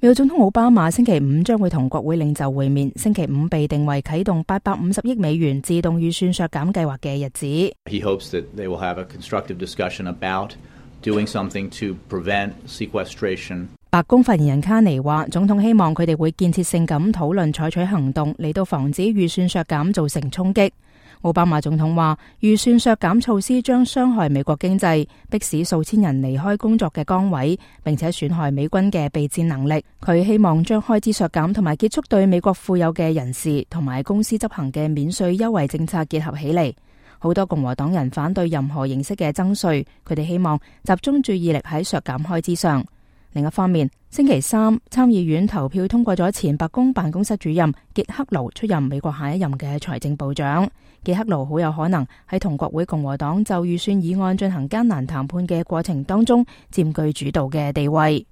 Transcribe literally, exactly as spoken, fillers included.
美國總統奧巴馬星期五將會同國會領袖會面，星期五被定為啟動八百五十億美元自動預算削減計劃嘅日子。 He hopes that they will have a constructive discussion about doing something to prevent sequestration. 白宮發言人卡尼話，總統希望佢哋會建設性咁討論採取行動嚟到防止預算削減造成衝擊。奧巴馬總統話，預算削減措施將傷害美國經濟，迫使數千人離開工作嘅崗位，並且損害美軍嘅備戰能力。佢希望將開支削減同埋結束對美國富有嘅人士同埋公司執行嘅免稅優惠政策結合起嚟。好多共和黨人反對任何形式嘅增稅，佢哋希望集中注意力喺削減開支上。另一方面，星期三參議院投票通過咗前白宮辦公室主任傑克盧出任美國下一任嘅財政部長。傑克盧好有可能喺同國會共和黨就預算議案進行艱難談判嘅過程當中佔據主導嘅地位。